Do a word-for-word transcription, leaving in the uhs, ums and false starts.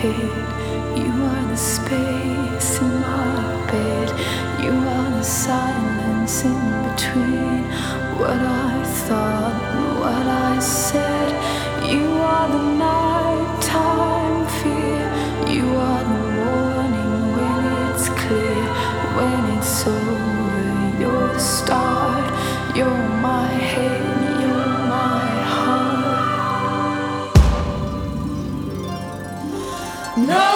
head. You are the space in my bed. You are the silence in between what I thought and what I said. You are the nighttime fear. You are the warning when it's clear. When it's over, you're the start. You're my head, you're my heart. No!